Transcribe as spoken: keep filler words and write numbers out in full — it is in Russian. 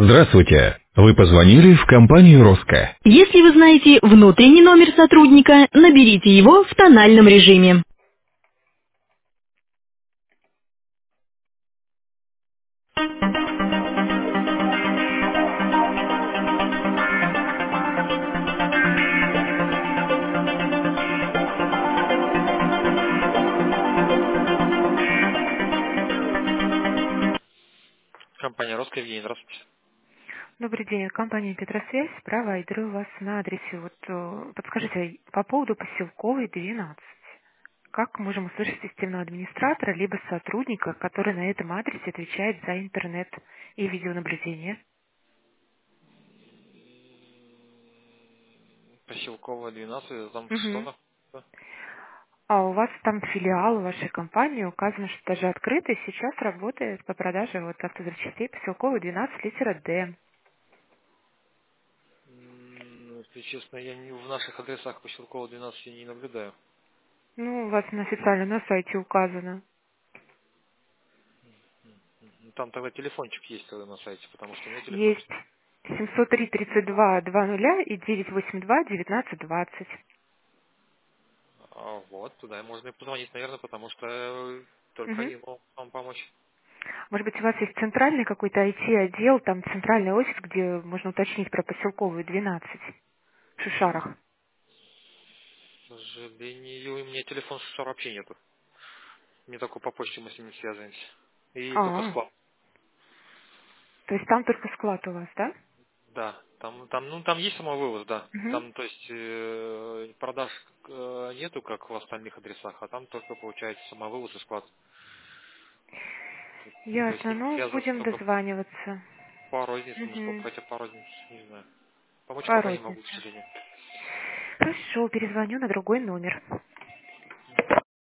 Здравствуйте. Вы позвонили в компанию «Роско». Если вы знаете внутренний номер сотрудника, наберите его в тональном режиме. Компания «Роско», Евгений, здравствуйте. Добрый день, компания Петросвязь, провайдер у вас на адресе. Вот э, подскажите, по поводу поселковой двенадцать. Как можем услышать системного администратора, либо сотрудника, который на этом адресе отвечает за интернет и видеонаблюдение? Поселковая, двенадцать, там что Мгм. находится? А у вас там филиал вашей компании, указано, что даже открытый, сейчас работает по продаже вот автозапчастей поселковой двенадцать, литера Д. М, Если честно, я не, в наших адресах поселкового двенадцать не наблюдаю. Ну, у вас на официально на сайте указано. М, Там тогда телефончик есть тогда на сайте, потому что у меня Есть телефончик. семьсот три тридцать два двадцать и девятьсот восемьдесят два девятнадцать двадцать. А вот, туда и можно и позвонить, наверное, потому что э, только Мгм. они могут вам помочь. Может быть, у вас есть центральный какой-то ай ти-отдел, там центральный офис, где можно уточнить про поселковую двенадцать в Шишарах? К сожалению, у меня телефон Шишара вообще нету. Не только по почте мы с ними связываемся. И только А, склад. то есть там только склад у вас, да? Да, там, там, ну, там есть самовывоз, да. Угу. Там, то есть, э, продаж э, нету, как в остальных адресах, а там только получается самовывоз и склад. То есть с Ясно. ними Ну, связываться будем только дозваниваться. по рознице, ну сколько, Угу. хотя по рознице, не знаю. Помочь По пока не могу, к рознице. сожалению. Хорошо, перезвоню на другой номер.